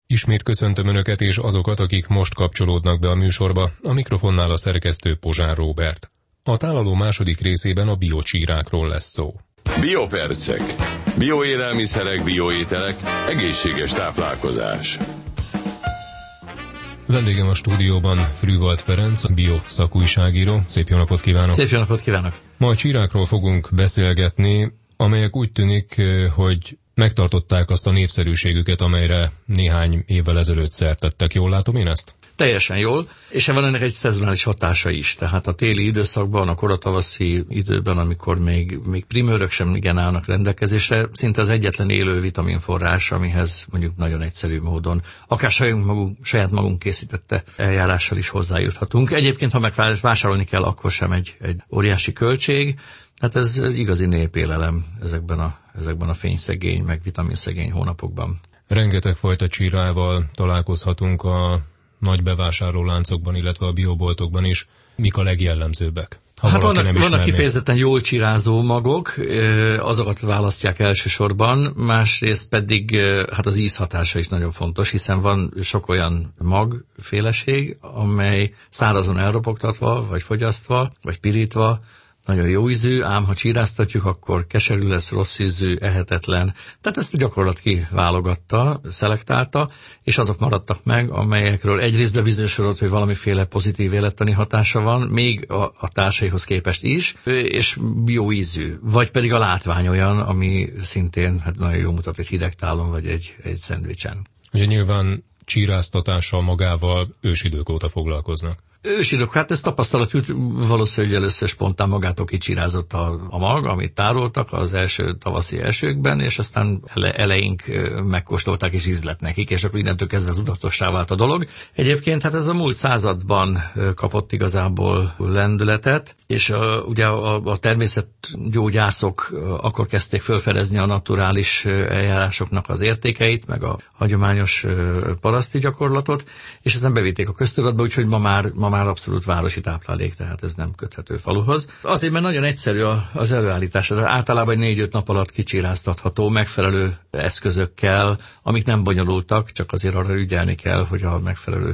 Ismét köszöntöm Önöket és azokat, akik most kapcsolódnak be a műsorba. A mikrofonnál a szerkesztő Pozsár Róbert. A tálaló második részében a biocsírákról lesz szó. Biopercek. Bioélelmiszerek, bioételek, egészséges táplálkozás. Vendégem a stúdióban Frühwald Ferenc, a bioszakújságíró. Szép jó napot kívánok! Szép jó napot kívánok! Ma a csírákról fogunk beszélgetni, amelyek úgy tűnik, hogy megtartották azt a népszerűségüket, amelyre néhány évvel ezelőtt szert tettek. Jól látom én ezt? Teljesen jól, és van ennek egy szezonális hatása is. Tehát a téli időszakban, a koratavaszi időben, amikor még primőrök sem igen állnak rendelkezésre, szinte az egyetlen élő vitaminforrás, amihez mondjuk nagyon egyszerű módon, akár saját magunk készítette eljárással is hozzájuthatunk. Egyébként, ha megvásárolni kell, akkor sem egy óriási költség. Hát ez igazi népélelem ezekben a fényszegény, meg vitaminszegény hónapokban. Rengeteg fajta csírával találkozhatunk a nagy bevásárlóláncokban, illetve a bioboltokban is. Mik a legjellemzőbbek? Hát vannak kifejezetten jól csírázó magok, azokat választják elsősorban, másrészt pedig hát az ízhatása is nagyon fontos, hiszen van sok olyan magféleség, amely szárazon elropogtatva, vagy fogyasztva, vagy pirítva, nagyon jó ízű, ám ha csíráztatjuk, akkor keserű lesz, rossz ízű, ehetetlen. Tehát ezt a gyakorlat kiválogatta, szelektálta, és azok maradtak meg, amelyekről egyrészt bebizonyosodott, hogy valamiféle pozitív élettani hatása van, még a társaihoz képest is, és jó ízű. Vagy pedig a látvány olyan, ami szintén hát nagyon jó mutat egy hidegtálon, vagy egy szendvicsen. Ugye nyilván csíráztatással magával ősidők óta foglalkoznak. Ősidők, hát ez tapasztalat jut, valószínűleg először spontán magától kicsirázott a mag, amit tároltak az első tavaszi esőkben, és aztán eleink megkóstolták és ízlett nekik, és akkor innentől kezdve tudatossá vált a dolog. Egyébként hát ez a múlt században kapott igazából lendületet, és ugye a természetgyógyászok akkor kezdték felfedezni a naturális eljárásoknak az értékeit, meg a hagyományos paraszti gyakorlatot, és ezen bevitték a köztudatba, úgyhogy ma már abszolút városi táplálék, tehát ez nem köthető faluhoz. Azért, mert nagyon egyszerű az előállítás, az általában 4-5 nap alatt kicsiráztatható, megfelelő eszközökkel, amik nem bonyolultak, csak azért arra ügyelni kell, hogy a megfelelő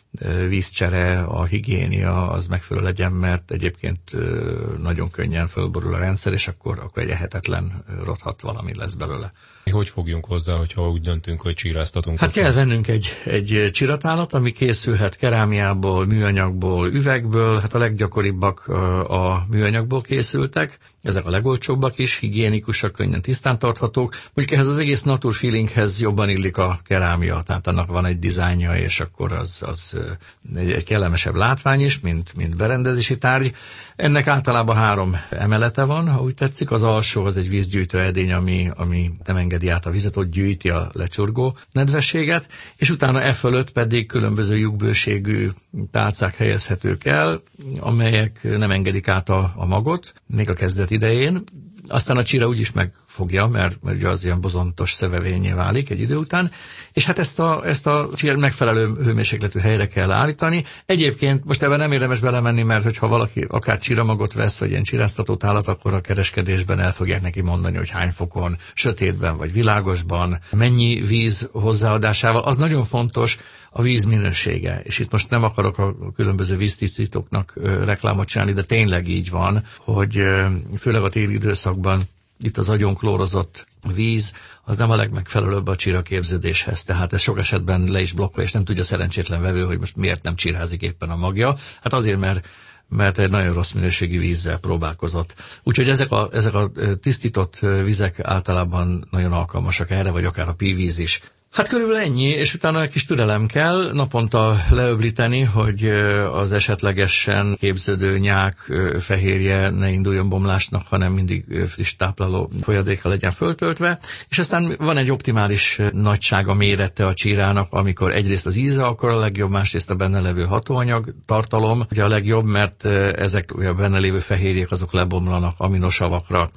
vízcsere, a higiénia az megfelelő legyen, mert egyébként nagyon könnyen fölborul a rendszer, és akkor egy ehetetlen rothadt valami lesz belőle. Hogy fogjunk hozzá, hogyha úgy döntünk, hogy csíráztatunk? Hát kell vennünk egy csiratálat, ami készülhet kerámiából, műanyagból, üvegből, hát a leggyakoribbak a műanyagból készültek, ezek a legolcsóbbak is, higiénikusak, könnyen tisztán tarthatók. Mondjuk ehhez az egész naturfeelinghez jobban illik a kerámia, tehát annak van egy dizájnja, és akkor az egy kellemesebb látvány is, mint berendezési tárgy. Ennek általában 3 emelete van, ha úgy tetszik. Az alsó az egy vízgyűjtő edény, ami nem engedi át a vizet, ott gyűjti a lecsurgó nedvességet, és utána e fölött pedig különböző lyukbőségű tálcák helyezhetők el, amelyek nem engedik át a magot, még a kezdet idején. Aztán a csíra úgyis megfogja, mert ugye az ilyen bozontos szövevényé válik egy idő után, és hát ezt a csíra megfelelő hőmérsékletű helyre kell állítani. Egyébként most ebben nem érdemes belemenni, mert hogyha valaki akár csíramagot vesz, vagy ilyen csíráztató tálat, akkor a kereskedésben el fogják neki mondani, hogy hány fokon, sötétben vagy világosban, mennyi víz hozzáadásával. Az nagyon fontos, a víz minősége. És itt most nem akarok a különböző víztisztítóknak reklámot csinálni, de tényleg így van, hogy főleg a téli időszakban itt az agyonklórozott víz, az nem a legmegfelelőbb a csíraképződéshez. Tehát ez sok esetben le is blokkolja, és nem tudja szerencsétlen vevő, hogy most miért nem csírázik éppen a magja. Hát azért, mert egy nagyon rossz minőségű vízzel próbálkozott. Úgyhogy ezek a tisztított vizek általában nagyon alkalmasak erre, vagy akár a pívíz is. Hát körülbelül ennyi, és utána egy kis türelem kell naponta leöblíteni, hogy az esetlegesen képződő nyák fehérje ne induljon bomlásnak, hanem mindig friss tápláló folyadékkal legyen föltöltve. És aztán van egy optimális nagysága, mérete a csírának, amikor egyrészt az íze akkor a legjobb, másrészt a benne levő hatóanyag tartalom. Ugye a legjobb, mert ezek a benne lévő fehérjék azok lebomlanak aminosavakra,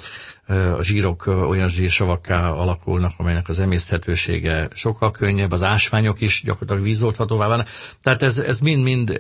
a zsírok olyan zsírsavakká alakulnak, amelynek az emészthetősége sokkal könnyebb, az ásványok is gyakorlatilag vízoldhatóvá válnak. Tehát ez mind-mind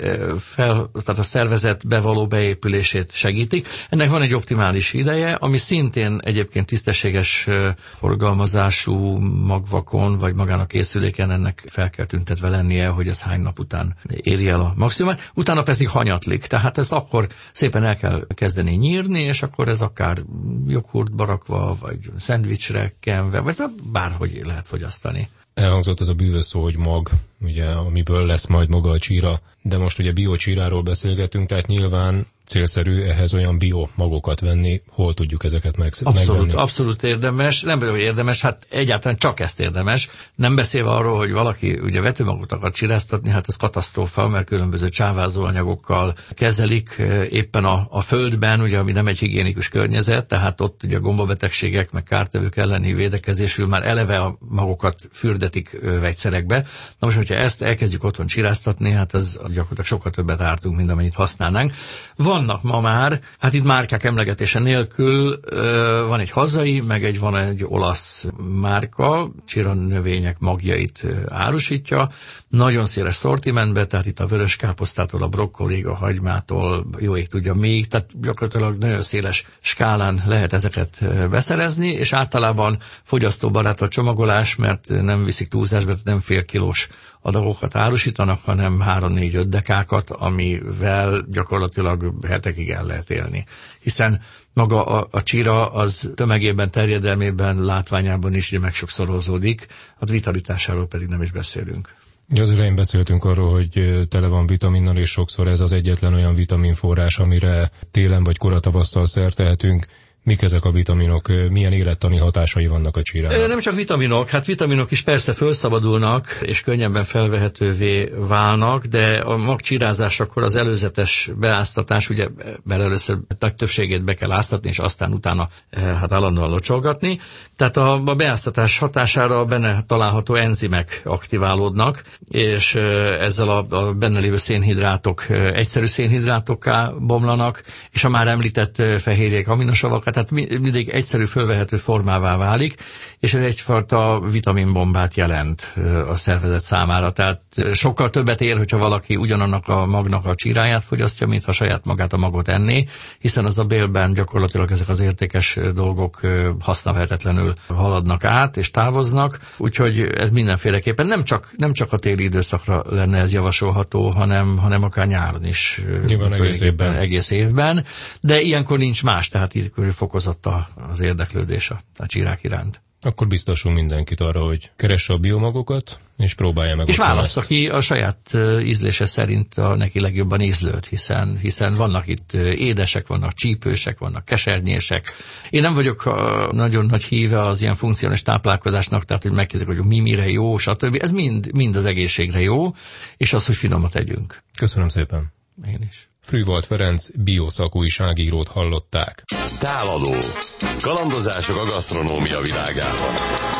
tehát a szervezetbe való beépülését segítik. Ennek van egy optimális ideje, ami szintén egyébként tisztességes forgalmazású magvakon, vagy magán a készüléken ennek fel kell tüntetve lennie, hogy ez hány nap után éri el a maximumát. Utána pedig hanyatlik, tehát ezt akkor szépen el kell kezdeni nyírni, és akkor ez akár joghurtba rakva, vagy szendvicsre kenve, vagy bárhogy lehet fogyasztani. Elhangzott ez a bűvös szó, hogy mag, ugye, amiből lesz majd maga a csíra, de most ugye biocsíráról beszélgetünk, tehát nyilván célszerű ehhez olyan biomagokat venni, hol tudjuk ezeket megvenni? Abszolút érdemes, nem tudom, hogy érdemes, hát egyáltalán csak ezt érdemes, nem beszélve arról, hogy valaki ugye vetőmagot akar csiráztatni, hát ez katasztrófa, mert különböző csávázó anyagokkal kezelik éppen a földben, ugye, ami nem egy higiénikus környezet, tehát ott ugye a gombabetegségek, meg kártevők elleni védekezésül már eleve a magokat fürdetik vegyszerekbe. Na most, hogyha ezt elkezdjük otthon csiráztatni, hát ez gyakorlatilag sokkal többet ártunk, mint amennyit használnánk. Vannak ma már, hát itt márkák emlegetése nélkül van egy hazai, meg van egy olasz márka, csiranövények magjait árusítja, nagyon széles szortimentben, tehát itt a vörös káposztától, a brokkolig, a hagymától, jó ég tudja még, tehát gyakorlatilag nagyon széles skálán lehet ezeket beszerezni, és általában fogyasztóbarát a csomagolás, mert nem viszik túlzásba, tehát nem fél kilós adagokat árusítanak, hanem 3-4-5 dekákat, amivel gyakorlatilag hetekig el lehet élni. Hiszen maga a csíra az tömegében, terjedelmében, látványában is meg sokszorozódik, a vitalitásáról pedig nem is beszélünk. Az elején beszéltünk arról, hogy tele van vitaminnal, és sokszor ez az egyetlen olyan vitaminforrás, amire télen vagy koratavasszal szert tehetünk. Mik ezek a vitaminok, milyen élettani hatásai vannak a csírának? Nem csak vitaminok, hát vitaminok is persze felszabadulnak, és könnyebben felvehetővé válnak, de a magcsírázásakor az előzetes beáztatás, ugye, mert először nagy többségét be kell áztatni, és aztán utána hát állandóan locsolgatni. Tehát a beáztatás hatására benne található enzimek aktiválódnak, és ezzel a benne lévő szénhidrátok egyszerű szénhidrátokká bomlanak, és a már említett fehérjék, aminosavak, tehát mindig egyszerű fölvehető formává válik, és ez egyfajta vitaminbombát jelent a szervezet számára. Tehát sokkal többet ér, hogyha valaki ugyanannak a magnak a csíráját fogyasztja, mint ha saját magát a magot enné, hiszen az a bélben gyakorlatilag ezek az értékes dolgok használhatatlanul haladnak át és távoznak, úgyhogy ez mindenféleképpen nem csak a téli időszakra lenne ez javasolható, hanem akár nyáron is. Nyilván egész évben, de ilyenkor nincs más, tehát így fokozott az érdeklődés a csírák iránt. Akkor biztosunk mindenkit arra, hogy keresse a biomagokat, és próbálja meg. És válassza ki a saját ízlése szerint a neki legjobban ízlőt, hiszen vannak itt édesek, vannak csípősek, vannak kesernyések. Én nem vagyok nagyon nagy híve az ilyen funkcionális táplálkozásnak, tehát hogy megkérdezik, hogy mi mire jó, stb. Ez mind az egészségre jó, és az, hogy finomat tegyünk. Köszönöm szépen. Én is. Frühwald Ferenc bioszakújságírót hallották. Tálaló. Kalandozások a gasztronómia világában.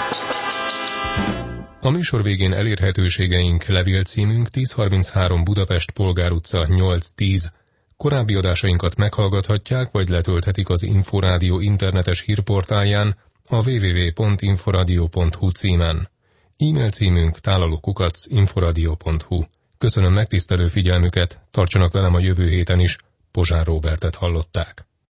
A műsor végén elérhetőségeink: levélcímünk 1033 Budapest, Polgár utca 810. Korábbi adásainkat meghallgathatják, vagy letölthetik az Inforádió internetes hírportálján a www.inforadio.hu címen. E-mail címünk tálaló@inforadio.hu. Köszönöm megtisztelő figyelmüket, tartsanak velem a jövő héten is. Pozsár Róbertet hallották.